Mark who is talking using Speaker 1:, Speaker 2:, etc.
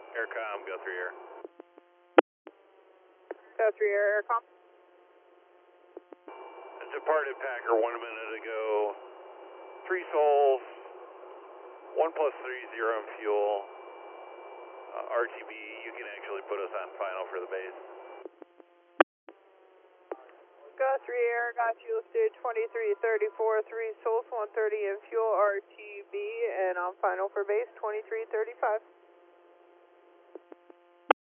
Speaker 1: Aircom, go 3 air.
Speaker 2: Go 3 air, Aircom.
Speaker 1: Departed Packer 1 minute ago. 3 souls. 1 plus 3, 0 in fuel. RTB, you can actually put us on final for the base.
Speaker 2: Go 3 air, got you listed 2334, 3 souls, 130 in fuel, RTB, and on final for base 2335.